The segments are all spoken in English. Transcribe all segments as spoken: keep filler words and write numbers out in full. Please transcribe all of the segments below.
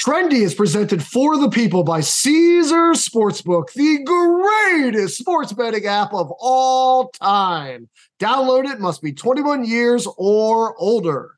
Trendy is presented for the people by Caesar Sportsbook, the greatest sports betting app of all time. Download it, must be twenty-one years or older.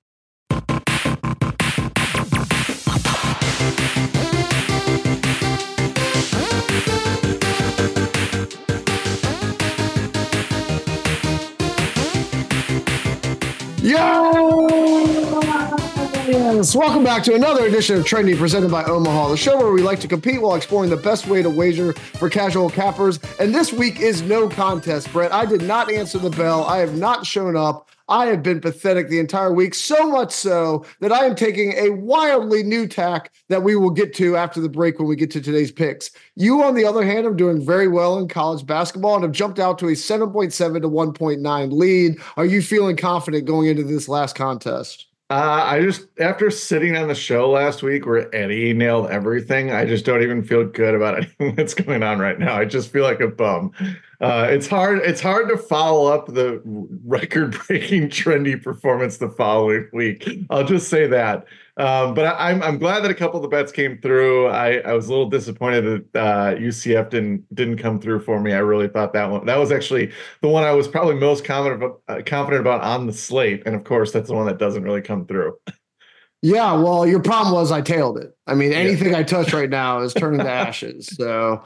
Yes, welcome back to another edition of Trendy presented by Omaha, the show where we like to compete while exploring the best way to wager for casual cappers. And this week is no contest, Brett. I did not answer the bell. I have not shown up. I have been pathetic the entire week, so much so that I am taking a wildly new tack that we will get to after the break when we get to today's picks. You, on the other hand, are doing very well in college basketball and have jumped out to a seven point seven to one point nine lead. Are you feeling confident going into this last contest? Uh, I just, after sitting on the show last week where Eddie nailed everything, I just don't even feel good about anything that's going on right now. I just feel like a bum. Uh, it's hard. It's hard to follow up the record-breaking Trendy performance the following week. I'll just say that. Um, but I, I'm I'm glad that a couple of the bets came through. I, I was a little disappointed that uh, U C F didn't didn't come through for me. I really thought that one that was actually the one I was probably most confident about, uh, confident about on the slate. And of course, that's the one that doesn't really come through. Yeah, well, your problem was I tailed it. I mean, anything yeah. I touch right now is turning to ashes. So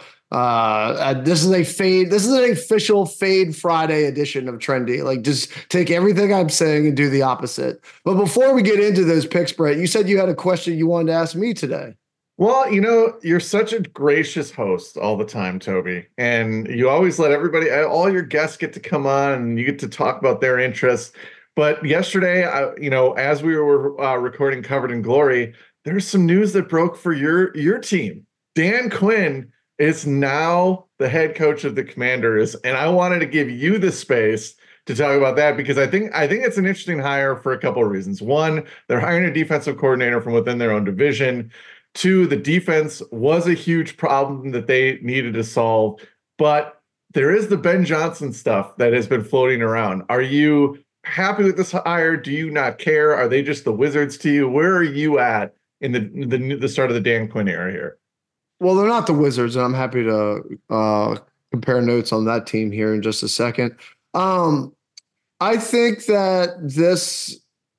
uh, this is a fade. This is an official Fade Friday edition of Trendy. Like, just take everything I'm saying and do the opposite. But before we get into those picks, Brett, you said you had a question you wanted to ask me today. Well, you know, you're such a gracious host all the time, Toby, and you always let everybody, all your guests get to come on and you get to talk about their interests. But yesterday, I, you know, as we were uh, recording Covered in Glory, there's some news that broke for your your team. Dan Quinn is now the head coach of the Commanders, and I wanted to give you the space to talk about that because I think I think it's an interesting hire for a couple of reasons. One, they're hiring a defensive coordinator from within their own division. Two, the defense was a huge problem that they needed to solve, but there is the Ben Johnson stuff that has been floating around. Are you happy with this hire? Do you not care? Are they just the Wizards to you? Where are you at in the the, the start of the Dan Quinn era here? Well, they're not the Wizards, and I'm happy to uh, compare notes on that team here in just a second. Um, I think that this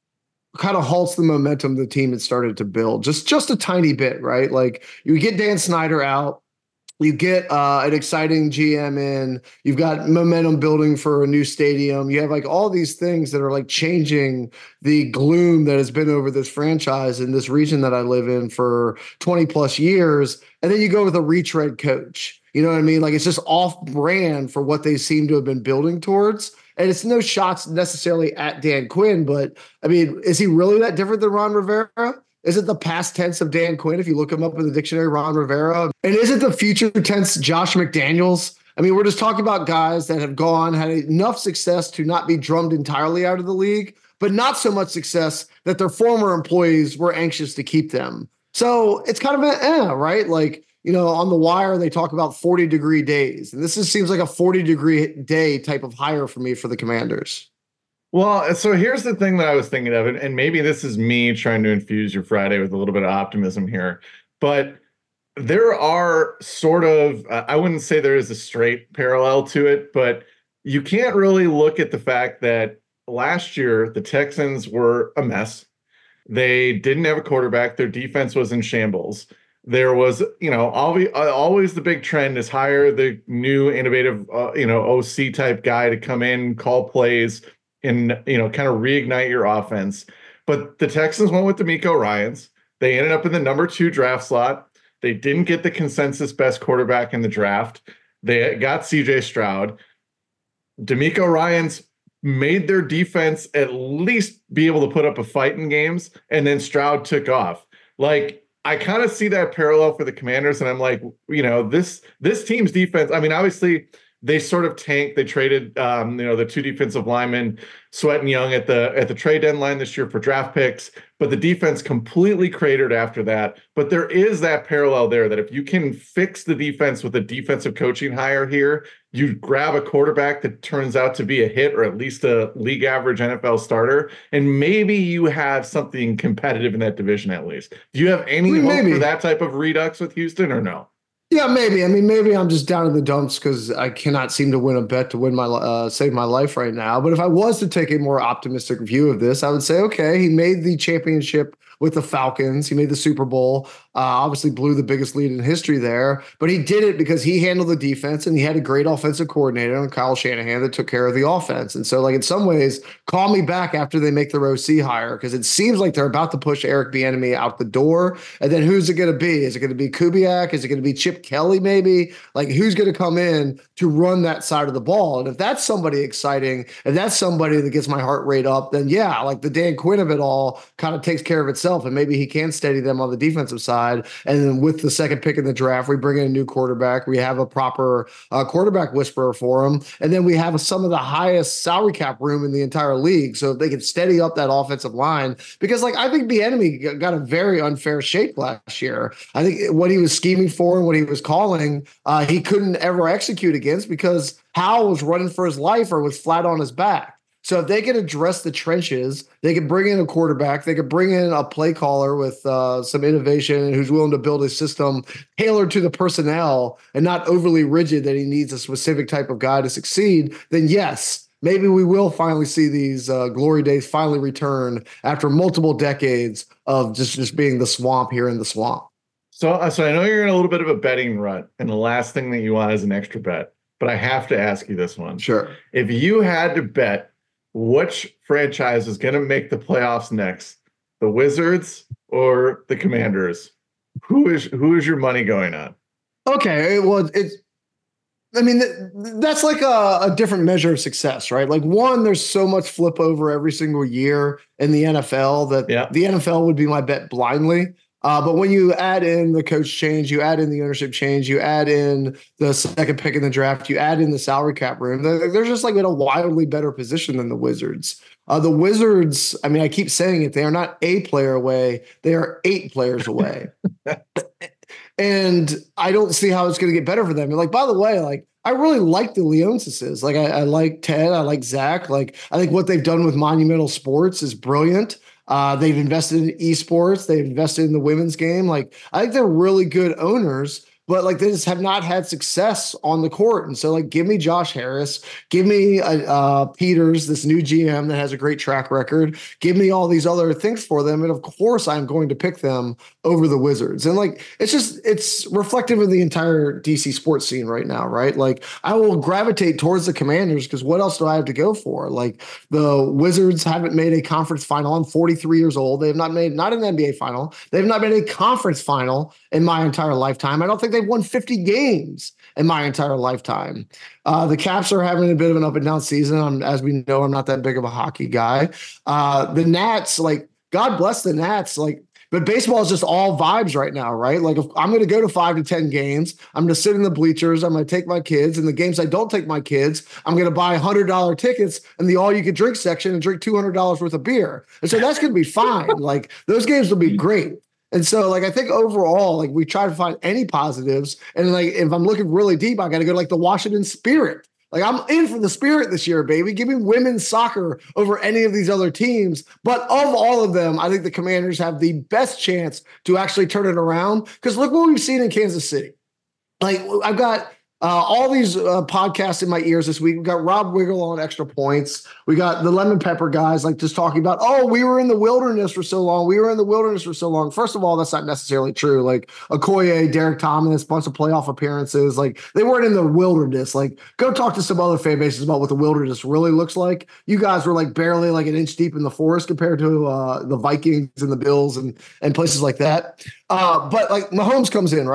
kind of halts the momentum the team had started to build just, just a tiny bit, right? Like, you get Dan Snyder out. You get uh, an exciting G M in, you've got momentum building for a new stadium. You have like all these things that are like changing the gloom that has been over this franchise in this region that I live in for twenty plus years. And then you go with a retread coach. You know what I mean? Like, it's just off brand for what they seem to have been building towards. And it's no shots necessarily at Dan Quinn, but I mean, is he really that different than Ron Rivera? Is it the past tense of Dan Quinn if you look him up in the dictionary, Ron Rivera? And is it the future tense Josh McDaniels? I mean, we're just talking about guys that have gone, had enough success to not be drummed entirely out of the league, but not so much success that their former employees were anxious to keep them. So it's kind of an eh, right? Like, you know, on The Wire, they talk about forty degree days. And this just seems like a forty degree day type of hire for me for the Commanders. Well, so here's the thing that I was thinking of, and maybe this is me trying to infuse your Friday with a little bit of optimism here, but there are sort of, uh, I wouldn't say there is a straight parallel to it, but you can't really look at the fact that last year the Texans were a mess. They didn't have a quarterback. Their defense was in shambles. There was, you know, always, always the big trend is hire the new innovative, uh, you know, O C type guy to come in, call plays, and, you know, kind of reignite your offense. But the Texans went with DeMeco Ryans. They ended up in the number two draft slot. They didn't get the consensus best quarterback in the draft. They got C J Stroud. DeMeco Ryans made their defense at least be able to put up a fight in games, and then Stroud took off. Like, I kind of see that parallel for the Commanders, and I'm like, you know, this this team's defense, I mean, obviously, they sort of tanked. They traded, um, you know, the two defensive linemen, Sweat and Young, at the at the trade deadline this year for draft picks. But the defense completely cratered after that. But there is that parallel there that if you can fix the defense with a defensive coaching hire here, you grab a quarterback that turns out to be a hit or at least a league average N F L starter, and maybe you have something competitive in that division at least. Do you have any hope maybe. for that type of redux with Houston or no? Yeah, maybe. I mean, maybe I'm just down in the dumps because I cannot seem to win a bet to win my uh, save my life right now. But if I was to take a more optimistic view of this, I would say, okay, he made the championship with the Falcons. He made the Super Bowl, uh, obviously blew the biggest lead in history there, but he did it because he handled the defense and he had a great offensive coordinator, Kyle Shanahan, that took care of the offense. And so, like, in some ways, call me back after they make their O C hire, because it seems like they're about to push Eric Bieniemy out the door. And then who's it going to be? Is it going to be Kubiak? Is it going to be Chip Kelly maybe? Like, who's going to come in to run that side of the ball? And if that's somebody exciting, if that's somebody that gets my heart rate up, then yeah, like the Dan Quinn of it all kind of takes care of itself. And maybe he can steady them on the defensive side. And then with the second pick in the draft, we bring in a new quarterback. We have a proper uh, quarterback whisperer for him. And then we have some of the highest salary cap room in the entire league. So if they can steady up that offensive line, because like I think Bieniemy got a very unfair shake last year. I think what he was scheming for and what he was calling, uh, he couldn't ever execute against because Howell was running for his life or was flat on his back. So if they could address the trenches, they could bring in a quarterback, they could bring in a play caller with uh, some innovation who's willing to build a system tailored to the personnel and not overly rigid that he needs a specific type of guy to succeed, then yes, maybe we will finally see these uh, glory days finally return after multiple decades of just, just being the swamp here in the swamp. So, so I know you're in a little bit of a betting rut, and the last thing that you want is an extra bet, but I have to ask you this one. Sure. If you had to bet which franchise is going to make the playoffs next, the Wizards or the Commanders, who is who is your money going on? Okay, well, it's I mean, that's like a, a different measure of success, right? Like, one, there's so much flip over every single year in the N F L that yeah. the N F L would be my bet blindly. Uh, but when you add in the coach change, you add in the ownership change, you add in the second pick in the draft, you add in the salary cap room, they're, they're just like in a wildly better position than the Wizards. Uh, the Wizards, I mean, I keep saying it, they are not a player away. They are eight players away. And I don't see how it's going to get better for them. And like, by the way, like, I really like the Leonsises. Like, I, I like Ted. I like Zach. Like, I think what they've done with Monumental Sports is brilliant. Uh, they've invested in esports. They've invested in the women's game. Like, I think they're really good owners, but like they just have not had success on the court. And so like, give me Josh Harris, give me uh, uh, Peters, this new G M that has a great track record. Give me all these other things for them. And of course I'm going to pick them over the Wizards. And like, it's just, it's reflective of the entire D C sports scene right now, right? Like, I will gravitate towards the Commanders because what else do I have to go for? Like, the Wizards haven't made a conference final. I'm forty-three years old. They have not made, not an N B A final. They've not made a conference final in my entire lifetime. I don't think they've won fifty games in my entire lifetime. Uh, the Caps are having a bit of an up and down season. I'm, as we know, I'm not that big of a hockey guy. Uh, the Nats, like, God bless the Nats, like, but baseball is just all vibes right now, right? Like, if I'm going to go to five to ten games, I'm going to sit in the bleachers, I'm going to take my kids, and the games I don't take my kids, I'm going to buy one hundred dollars tickets in the all-you-can-drink section and drink two hundred dollars worth of beer. And so that's going to be fine. Like, those games will be great. And so, like, I think overall, like, we try to find any positives. And, like, if I'm looking really deep, I got to go to, like, the Washington Spirit. Like, I'm in for the Spirit this year, baby. Give me women's soccer over any of these other teams. But of all of them, I think the Commanders have the best chance to actually turn it around. Because look what we've seen in Kansas City. Like, I've got Uh, all these uh, podcasts in my ears this week. We got Rob Wiggle on Extra Points. We got the Lemon Pepper guys, like, just talking about, oh, we were in the wilderness for so long. We were in the wilderness for so long. First of all, that's not necessarily true. Like, Okoye, Derek Thomas, bunch of playoff appearances. Like, they weren't in the wilderness. Like, go talk to some other fan bases about what the wilderness really looks like. You guys were like barely like an inch deep in the forest compared to uh, the Vikings and the Bills and and places like that. Uh, but like, Mahomes comes in, right?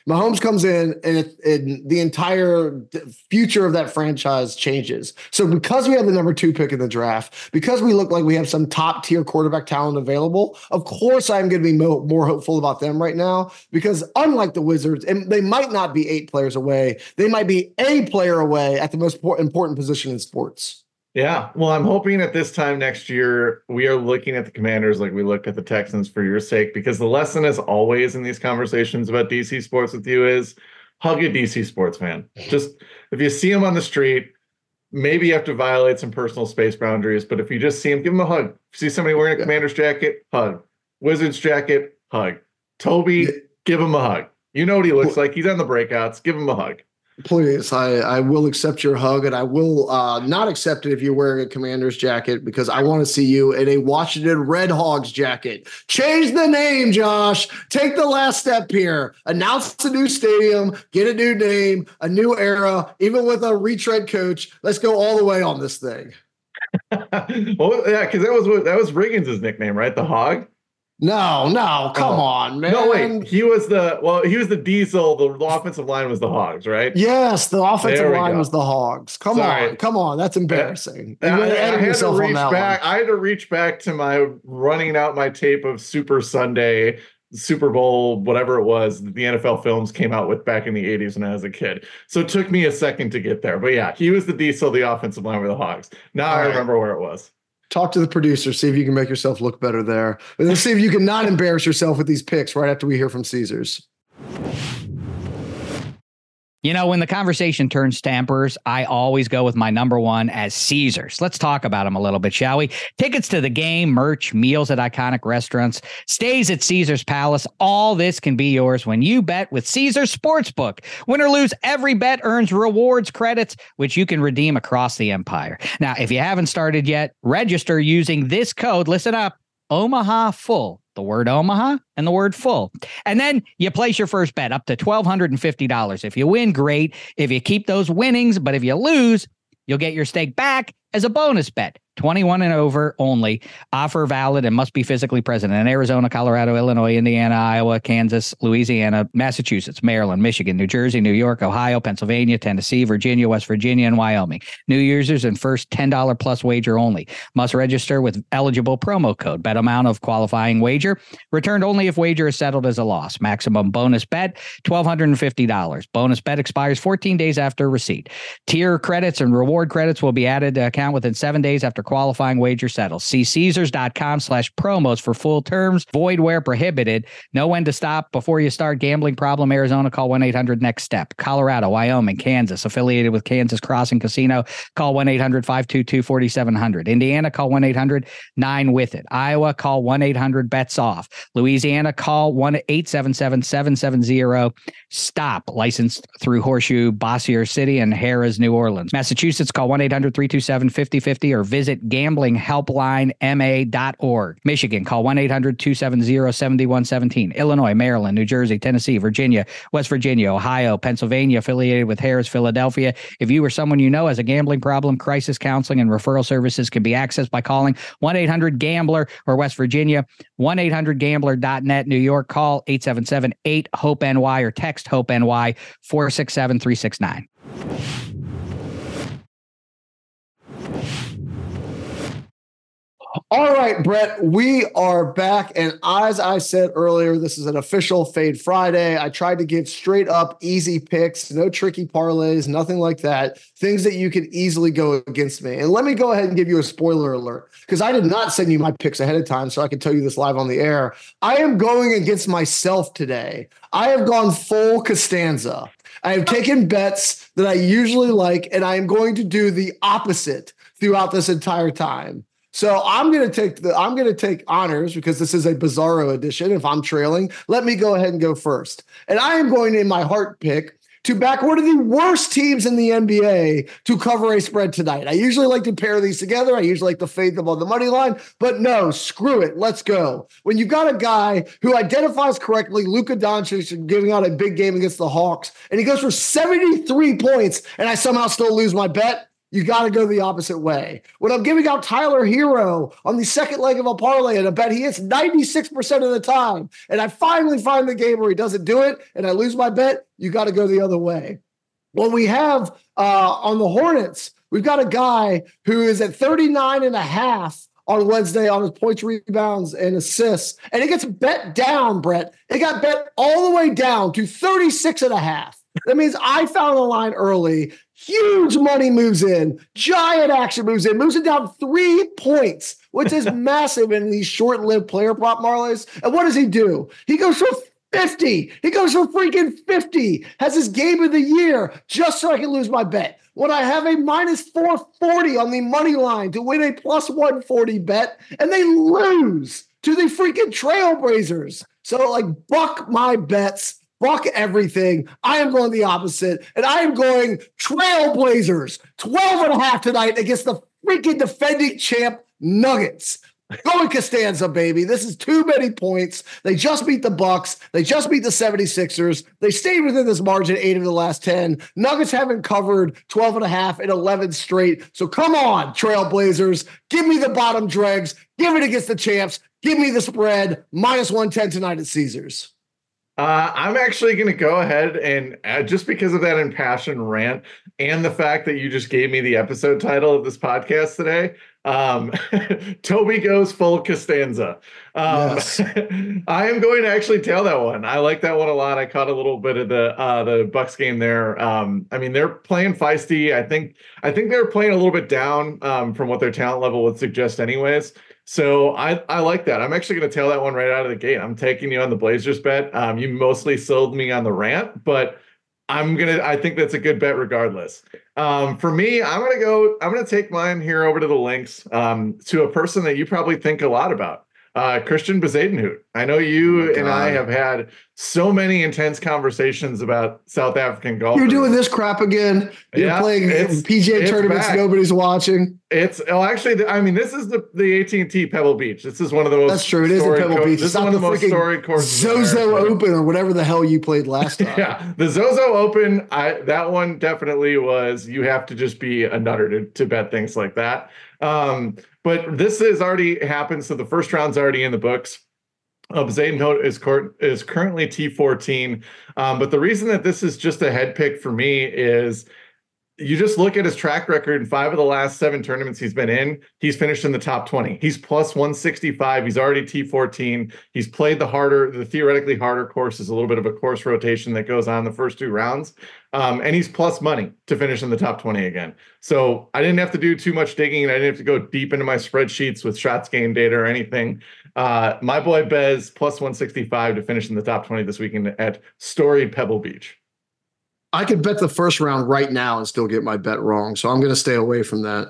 Mahomes comes in and, it, and the entire future of that franchise changes. So because we have the number two pick in the draft, because we look like we have some top tier quarterback talent available, of course I'm going to be mo- more hopeful about them right now, because unlike the Wizards, and they might not be eight players away, they might be a player away at the most important position in sports. Yeah, well, I'm hoping at this time next year, we are looking at the Commanders like we looked at the Texans for your sake, because the lesson as always in these conversations about D C sports with you is hug a D C sports fan. Just if you see them on the street, maybe you have to violate some personal space boundaries, but if you just see them, give them a hug. See somebody wearing a Commanders jacket, hug. Wizards jacket, hug. Toby, give him a hug. You know what he looks like. He's on the breakouts. Give him a hug. Please, I, I will accept your hug, and I will uh, not accept it if you're wearing a Commander's jacket, because I want to see you in a Washington Red Hogs jacket. Change the name, Josh. Take the last step here. Announce a new stadium, get a new name, a new era, even with a retread coach. Let's go all the way on this thing. Well, yeah, because that was what that was Riggins' nickname, right? The Hog. No, no, come oh. on, man. No, wait. He was the well, he was the Diesel. The offensive line was the Hogs, right? Yes, the offensive line go. was the Hogs. Come Sorry. on, come on. That's embarrassing. I, I, I had to reach back. One. I had to reach back to my running out my tape of Super Sunday, Super Bowl, whatever it was, the N F L films came out with back in the eighties when I was a kid. So it took me a second to get there. But yeah, he was the Diesel, the offensive line with the Hogs. Now All I remember right. where it was. Talk to the producer, see if you can make yourself look better there. And then see if you can not embarrass yourself with these picks right after we hear from Caesars. You know, when the conversation turns Stampers, I always go with my number one as Caesars. Let's talk about them a little bit, shall we? Tickets to the game, merch, meals at iconic restaurants, stays at Caesars Palace. All this can be yours when you bet with Caesars Sportsbook. Win or lose, every bet earns rewards credits, which you can redeem across the empire. Now, if you haven't started yet, register using this code. Listen up, Omaha Full. The word Omaha and the word full. And then you place your first bet up to one thousand two hundred fifty dollars. If you win, great. If you keep those winnings, but if you lose, you'll get your stake back as a bonus bet. twenty-one and over only. Offer valid and must be physically present in Arizona, Colorado, Illinois, Indiana, Iowa, Kansas, Louisiana, Massachusetts, Maryland, Michigan, New Jersey, New York, Ohio, Pennsylvania, Tennessee, Virginia, West Virginia, and Wyoming. New users and first ten dollars plus wager only. Must register with eligible promo code. Bet amount of qualifying wager. Returned only if wager is settled as a loss. Maximum bonus bet, one thousand two hundred fifty dollars. Bonus bet expires fourteen days after receipt. Tier credits and reward credits will be added to account within seven days after qualifying wager settles. See Caesars.com slash promos for full terms. Void where prohibited. Know when to stop before you start. Gambling problem, Arizona, call one eight hundred next step. Colorado, Wyoming, Kansas, affiliated with Kansas Crossing Casino, call one eight hundred five two two four seven zero zero. Indiana, call one eight hundred nine with it. Iowa, call one eight hundred bets off. Louisiana, call one eight seven seven seven seven zero stop. Licensed through Horseshoe, Bossier City, and Harrah's, New Orleans. Massachusetts, call one eight hundred three two seven five zero five zero or visit gambling helpline m a dot org. Michigan, call one eight hundred two seven zero seven one one seven. Illinois, Maryland, New Jersey, Tennessee, Virginia, West Virginia, Ohio, Pennsylvania, affiliated with Harrah's, Philadelphia. If you or someone you know has a gambling problem, crisis counseling and referral services can be accessed by calling one eight hundred gambler, or West Virginia, one eight hundred gambler dot net. New York, call eight seven seven eight hope N Y or text hope N Y four six seven three six nine. All right, Brett, we are back. And as I said earlier, this is an official Fade Friday. I tried to give straight up easy picks, no tricky parlays, nothing like that. Things that you could easily go against me. And let me go ahead and give you a spoiler alert, because I did not send you my picks ahead of time so I can tell you this live on the air. I am going against myself today. I have gone full Costanza. I have taken bets that I usually like, and I am going to do the opposite throughout this entire time. So I'm going to take the I'm going to take honors because this is a Bizarro edition. If I'm trailing, let me go ahead and go first. And I am going in my heart pick to back one of the worst teams in the N B A to cover a spread tonight. I usually like to pair these together. I usually like to fade them on the money line, but no, screw it. Let's go. When you've got a guy who identifies correctly, Luka Doncic giving out a big game against the Hawks, and he goes for seventy-three points, and I somehow still lose my bet. you got to go the opposite way. When I'm giving out Tyler Hero on the second leg of a parlay and I bet he hits ninety-six percent of the time, and I finally find the game where he doesn't do it and I lose my bet, you got to go the other way. Well, we have uh, on the Hornets, we've got a guy who is at thirty-nine and a half on Wednesday on his points, rebounds, and assists. And it gets bet down, Brett. It got bet all the way down to thirty-six and a half. That means I found the line early. Huge money moves in. Giant action moves in. Moves it down three points, which is massive in these short-lived player prop parlays. And what does he do? He goes for fifty. He goes for freaking fifty. Has his game of the year just so I can lose my bet. When I have a minus four forty on the money line to win a plus one forty bet, and they lose to the freaking Trailblazers. So, like, buck my bets, buck everything. I am going the opposite, and I am going Trailblazers, twelve and a half tonight against the freaking defending champ Nuggets. Going Costanza, baby. This is too many points. They just beat the Bucks. They just beat the seventy-sixers. They stayed within this margin eight of the last ten. Nuggets haven't covered twelve and a half in eleven straight. So come on, Trailblazers. Give me the bottom dregs. Give it against the champs. Give me the spread. minus one ten tonight at Caesars. Uh, I'm actually going to go ahead and uh, just because of that impassioned rant and the fact that you just gave me the episode title of this podcast today, um, Toby goes full Costanza. Um, yes. I am going to actually tail that one. I like that one a lot. I caught a little bit of the uh, the Bucks game there. Um, I mean, they're playing feisty. I think I think they're playing a little bit down um, from what their talent level would suggest, anyways. So I, I like that. I'm actually going to tail that one right out of the gate. I'm taking you on the Blazers bet. Um, you mostly sold me on the rant, but I'm going to, I think that's a good bet regardless. Um, for me, I'm going to go, I'm going to take mine here over to the links um, to a person that you probably think a lot about. Uh, Christian Bezuidenhout. I know you oh and I have had so many intense conversations about South African golf. You're doing this crap again. You're yeah, playing P G A tournaments back. Nobody's watching. It's oh, actually, I mean, this is the the A T and T Pebble Beach. This is one of the most. That's true. It is a Pebble co- Beach. This it's is one of the most storied courses. Zozo Open or whatever the hell you played last time. Yeah, the Zozo Open. I that one definitely was. You have to just be a nutter to to bet things like that. Um, but this has already happened, so the first round's already in the books. Uh, Bezuidenhout is cor- is currently T fourteen, um, but the reason that this is just a head pick for me is you just look at his track record in five of the last seven tournaments he's been in. He's finished in the top twenty. He's plus one sixty-five. He's already T fourteen. He's played the harder, the theoretically harder course is a little bit of a course rotation that goes on the first two rounds. Um, and he's plus money to finish in the top twenty again. So I didn't have to do too much digging, and I didn't have to go deep into my spreadsheets with shots gained data or anything. Uh, my boy Bez plus one sixty-five to finish in the top twenty this weekend at Story Pebble Beach. I could bet the first round right now and still get my bet wrong. So I'm going to stay away from that.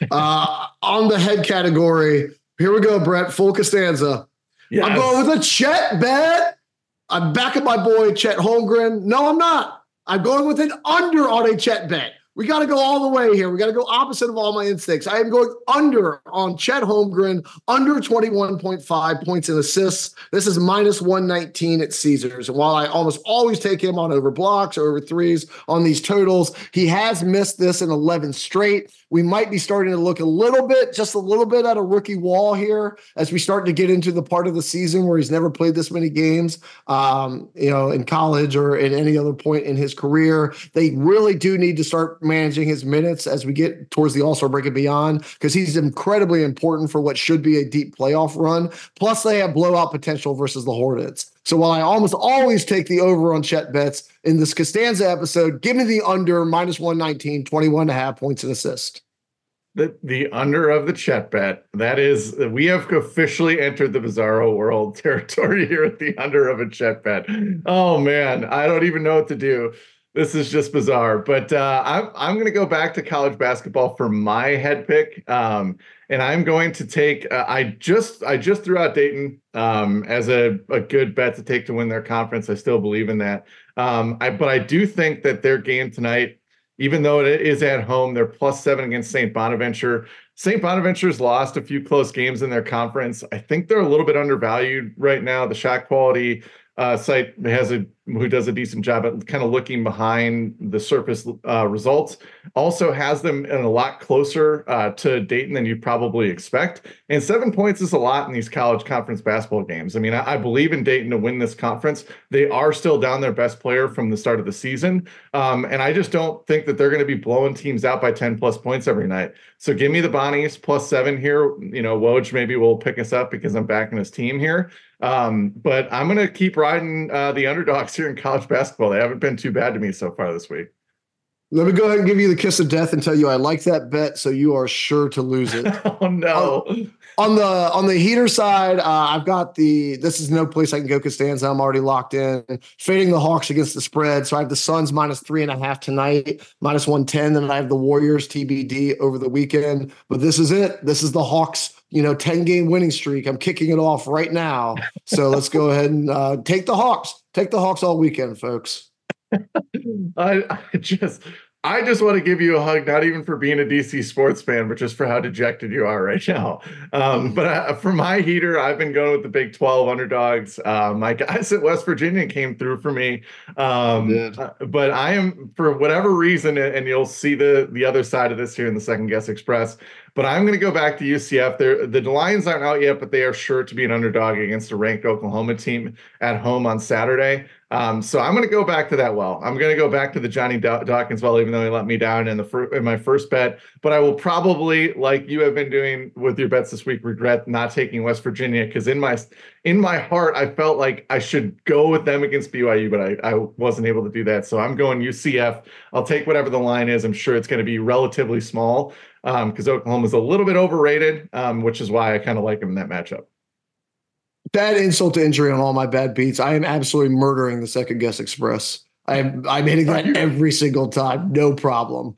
Uh, on the head category, here we go, Brett. Full Costanza. Yes. I'm going with a Chet bet. I'm backing my boy Chet Holmgren. No, I'm not. I'm going with an under on a Chet bet. We got to go all the way here. We got to go opposite of all my instincts. I am going under on Chet Holmgren, under twenty-one point five points and assists. This is minus one nineteen at Caesars. And while I almost always take him on over blocks or over threes on these totals, he has missed this in eleven straight. We might be starting to look a little bit, just a little bit at a rookie wall here as we start to get into the part of the season where he's never played this many games, um, you know, in college or at any other point in his career. They really do need to start managing his minutes as we get towards the All-Star break and beyond, because he's incredibly important for what should be a deep playoff run. Plus, they have blowout potential versus the Hornets. So while I almost always take the over on Chet bets, in this Costanza episode, give me the under minus one nineteen, twenty-one and a half points and assist. The, the under of the Chet bet. That is, we have officially entered the bizarro world territory here at the under of a Chet bet. Oh man, I don't even know what to do. This is just bizarre, but uh, I'm I'm going to go back to college basketball for my head pick, um, and I'm going to take. Uh, I just I just threw out Dayton um, as a, a good bet to take to win their conference. I still believe in that, um, I, but I do think that their game tonight, even though it is at home, they're plus seven against Saint Bonaventure. Saint Bonaventure's lost a few close games in their conference. I think they're a little bit undervalued right now. The shot quality uh, site has a who does a decent job at kind of looking behind the surface uh, results, also has them in a lot closer uh, to Dayton than you probably expect. And seven points is a lot in these college conference basketball games. I mean, I, I believe in Dayton to win this conference. They are still down their best player from the start of the season. Um, and I just don't think that they're going to be blowing teams out by ten plus points every night. So give me the Bonnies plus seven here. You know, Woj maybe will pick us up because I'm backing his team here. Um, but I'm going to keep riding uh, the underdogs here in college basketball. They haven't been too bad to me so far this week. Let me go ahead and give you the kiss of death and tell you I like that bet, so you are sure to lose it. Oh no! On, on the on the heater side, uh, I've got the. This is no place I can go. Costanza, I'm already locked in. Fading the Hawks against the spread, so I have the Suns minus three and a half tonight, minus one ten. Then I have the Warriors T B D over the weekend. But this is it. This is the Hawks. You know, ten game winning streak. I'm kicking it off right now. So let's go ahead and uh, take the Hawks. Take the Hawks all weekend, folks. I, I just I just want to give you a hug, not even for being a D C sports fan, but just for how dejected you are right now. Um, but I, for my heater, I've been going with the Big twelve underdogs. Uh, my guys at West Virginia came through for me. Um, uh, but I am, for whatever reason, and you'll see the, the other side of this here in the Second Guess Express, but I'm going to go back to U C F. They're, the Lions aren't out yet, but they are sure to be an underdog against a ranked Oklahoma team at home on Saturday. Um, so I'm going to go back to that well. I'm going to go back to the Johnny Dawkins well, even though he let me down in the fir- in my first bet. But I will probably, like you have been doing with your bets this week, regret not taking West Virginia, because in my in my heart I felt like I should go with them against B Y U, but I, I wasn't able to do that. So I'm going U C F. I'll take whatever the line is. I'm sure it's going to be relatively small because um, Oklahoma is a little bit overrated, um, which is why I kind of like them in that matchup. Bad insult to injury on all my bad beats. I am absolutely murdering the Second Guess Express. I'm I'm hitting that every single time, no problem.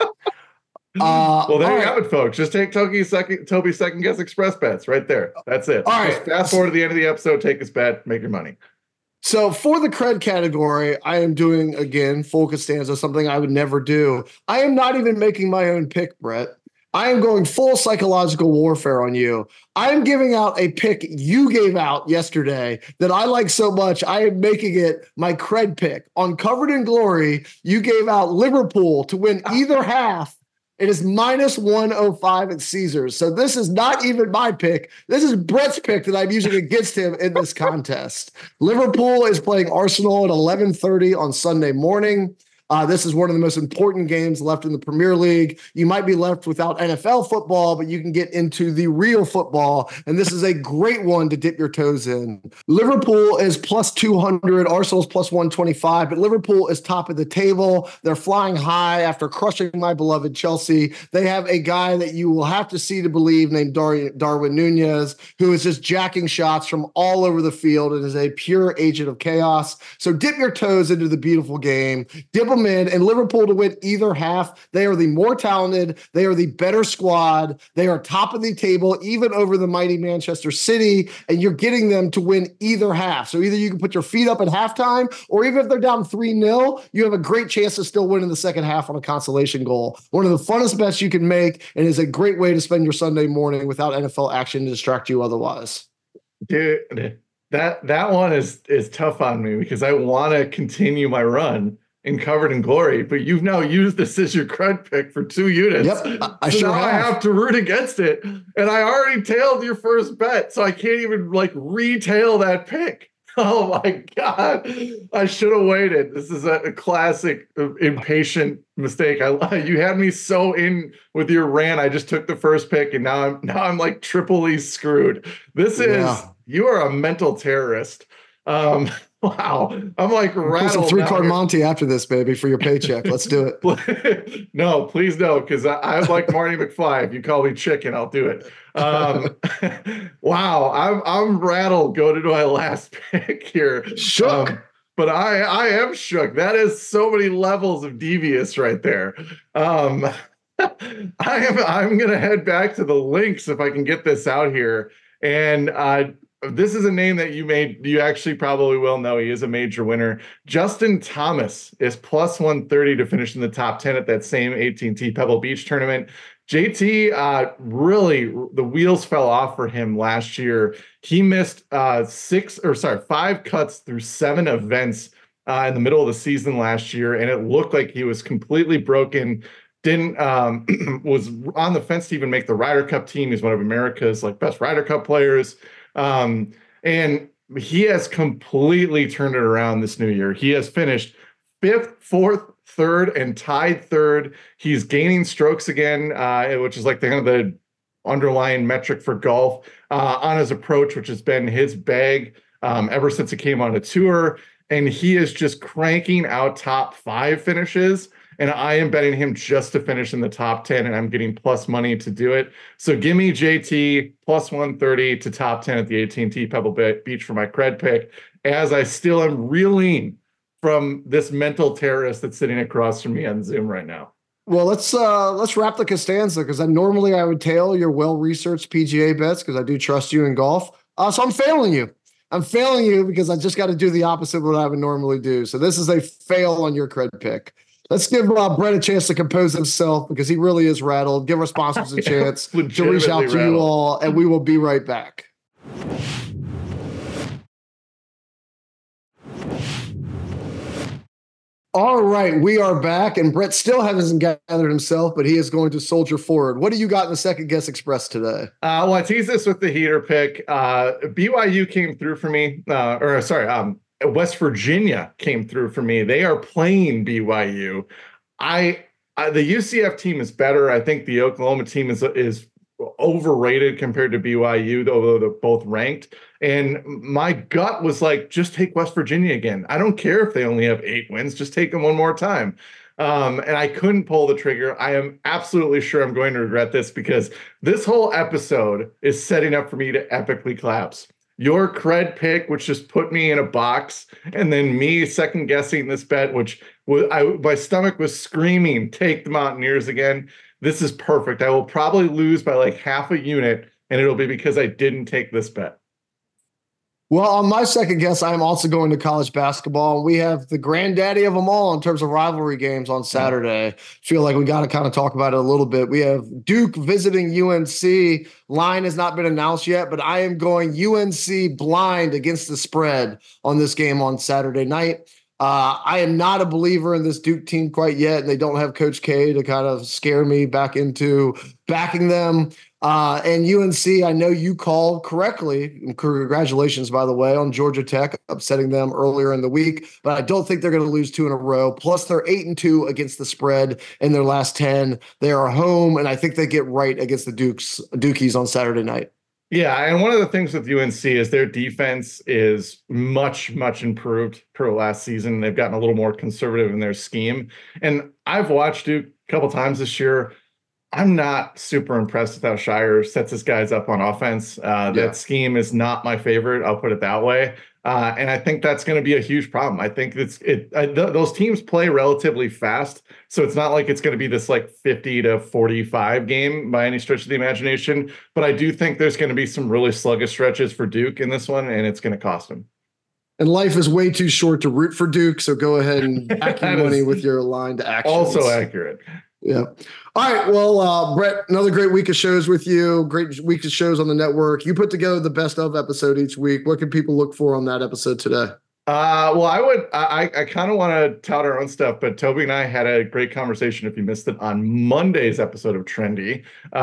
Uh, well, there you right. have it, folks. Just take Toby's second Toby's Second Guess Express bets right there. That's it. All Just right. fast forward to the end of the episode, take his bet, make your money. So for the cred category, I am doing again full Costanza, something I would never do. I am not even making my own pick, Brett. I am going full psychological warfare on you. I am giving out a pick you gave out yesterday that I like so much. I am making it my cred pick. On Covered in Glory, you gave out Liverpool to win either half. It is minus one oh five at Caesars. So this is not even my pick. This is Brett's pick that I'm using against him in this contest. Liverpool is playing Arsenal at eleven thirty on Sunday morning. Uh, this is one of the most important games left in the Premier League. You might be left without N F L football, but you can get into the real football. And this is a great one to dip your toes in. Liverpool is plus two hundred. Arsenal's plus one twenty-five, but Liverpool is top of the table. They're flying high after crushing my beloved Chelsea. They have a guy that you will have to see to believe named Dar- Darwin Nunez, who is just jacking shots from all over the field and is a pure agent of chaos. So dip your toes into the beautiful game. Dip them in, and Liverpool to win either half. They are the more talented. They are the better squad. They are top of the table, even over the mighty Manchester City, and you're getting them to win either half. So either you can put your feet up at halftime, or even if they're down three nil, you have a great chance to still win in the second half on a consolation goal. One of the funnest bets you can make, and is a great way to spend your Sunday morning without N F L action to distract you otherwise. Dude, that, that one is, is tough on me because I want to continue my run in Covered in Glory, but you've now used this as your cred pick for two units. Yep, I, I so sure now have. I have to root against it, and I already tailed your first bet, so I can't even like retail that pick. Oh my God, I should have waited. This is a, a classic uh, impatient mistake. I you had me so in with your rant. I just took the first pick, and now I'm now I'm like triply screwed. This is yeah. You are a mental terrorist. Um, Wow, I'm like rattled. Some three card Monty after this, baby, for your paycheck. Let's do it. No, please no, because I'm like Marty McFly. If you call me chicken, I'll do it. Um, wow, I'm I'm rattled going into my last pick here. Shook. Um, but I I am shook. That is so many levels of devious right there. Um, I am I'm gonna head back to the links if I can get this out here. And uh this is a name that you made, you actually probably will know. He is a major winner. Justin Thomas is plus one thirty to finish in the top ten at that same A T and T Pebble Beach tournament. J T, uh, really, the wheels fell off for him last year. He missed uh, six or sorry, five cuts through seven events uh, in the middle of the season last year, and it looked like he was completely broken. Didn't um, was on the fence to even make the Ryder Cup team. He's one of America's like best Ryder Cup players, um, and he has completely turned it around this new year. He has finished fifth, fourth, third, and tied third. He's gaining strokes again, uh, which is like the kind of the underlying metric for golf uh, on his approach, which has been his bag um, ever since he came on a tour. And he is just cranking out top five finishes. And I am betting him just to finish in the top ten, and I'm getting plus money to do it. So give me J T plus one thirty to top ten at the A T and T Pebble Beach for my cred pick, as I still am reeling from this mental terrorist that's sitting across from me on Zoom right now. Well, let's uh, let's wrap the Costanza, because normally I would tail your well-researched P G A bets because I do trust you in golf. Uh, so I'm failing you. I'm failing you because I just got to do the opposite of what I would normally do. So this is a fail on your cred pick. Let's give uh, Brett a chance to compose himself because he really is rattled. Give our sponsors a chance to reach out to rattled. you all, and we will be right back. All right, we are back, and Brett still hasn't gathered himself, but he is going to soldier forward. What do you got in the Second Guess Express today? Uh, well, I teased this with the heater pick. Uh, B Y U came through for me, uh, or sorry, um, West Virginia came through for me. They are playing B Y U. I, I the U C F team is better. I think the Oklahoma team is is overrated compared to B Y U, though they're both ranked. And my gut was like, just take West Virginia again. I don't care if they only have eight wins. Just take them one more time. Um, and I couldn't pull the trigger. I am absolutely sure I'm going to regret this, because this whole episode is setting up for me to epically collapse. Your cred pick, which just put me in a box, and then me second guessing this bet, which was, I, my stomach was screaming, take the Mountaineers again. This is perfect. I will probably lose by like half a unit, and it'll be because I didn't take this bet. Well, on my second guess, I'm also going to college basketball. We have the granddaddy of them all in terms of rivalry games on Saturday. Feel like we got to kind of talk about it a little bit. We have Duke visiting U N C. Line has not been announced yet, but I am going U N C blind against the spread on this game on Saturday night. Uh, I am not a believer in this Duke team quite yet, and they don't have Coach K to kind of scare me back into backing them. Uh, and U N C, I know you called correctly. Congratulations, by the way, on Georgia Tech upsetting them earlier in the week. But I don't think they're going to lose two in a row. Plus, they're eight and two against the spread in their last ten. They are home, and I think they get right against the Dukes, Dukies on Saturday night. Yeah, and one of the things with U N C is their defense is much, much improved per last season. They've gotten a little more conservative in their scheme. And I've watched Duke a couple times this year. I'm not super impressed with how Shire sets his guys up on offense. Uh, yeah. That scheme is not my favorite. I'll put it that way. Uh, and I think that's going to be a huge problem. I think it's it. Uh, th- those teams play relatively fast, so it's not like it's going to be this like fifty to forty-five game by any stretch of the imagination. But I do think there's going to be some really sluggish stretches for Duke in this one, and it's going to cost them. And life is way too short to root for Duke, so go ahead and back your money with your aligned actions. Also accurate. Yeah. All right. Well, uh, Brett, another great week of shows with you. Great week of shows on the network. You put together the best of episode each week. What can people look for on that episode today? Uh, well, I would, I, I kind of want to tout our own stuff, but Toby and I had a great conversation, if you missed it, on Monday's episode of Trendy,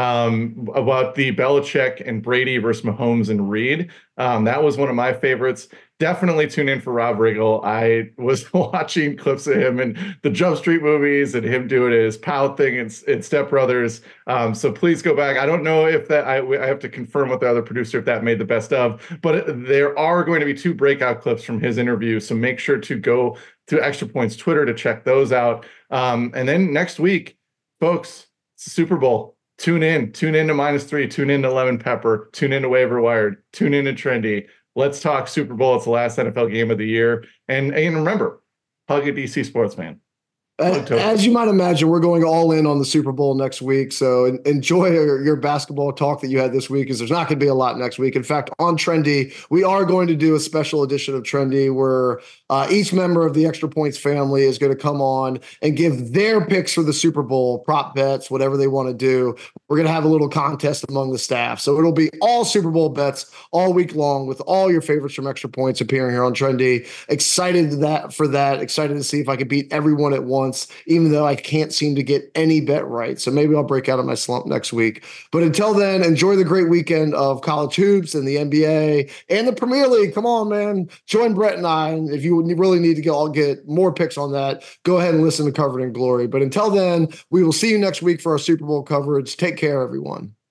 um, about the Belichick and Brady versus Mahomes and Reed. Um, that was one of my favorites. Definitely tune in for Rob Riggle. I was watching clips of him in the Jump Street movies and him doing his pout thing in, in Step Brothers. Um, so please go back. I don't know if that, I, I have to confirm with the other producer if that made the best of, but there are going to be two breakout clips from his interview. So make sure to go to Extra Points Twitter to check those out. Um, and then next week, folks, it's the Super Bowl. Tune in, tune in to minus three, tune in to Lemon Pepper, tune in to Waiver Wired, tune in to Trendy. Let's talk Super Bowl. It's the last N F L game of the year. And, and remember, hug a D C sports fan. As you might imagine, we're going all in on the Super Bowl next week. So enjoy your, your basketball talk that you had this week, because there's not going to be a lot next week. In fact, on Trendy, we are going to do a special edition of Trendy where uh, each member of the Extra Points family is going to come on and give their picks for the Super Bowl, prop bets, whatever they want to do. We're going to have a little contest among the staff. So it'll be all Super Bowl bets all week long with all your favorites from Extra Points appearing here on Trendy. Excited that for that. Excited to see if I can beat everyone at once. Even though I can't seem to get any bet right. So maybe I'll break out of my slump next week. But until then, enjoy the great weekend of college hoops and the N B A and the Premier League. Come on, man. Join Brett and I. And if you really need to get, I'll get more picks on that, go ahead and listen to Covered in Glory. But until then, we will see you next week for our Super Bowl coverage. Take care, everyone.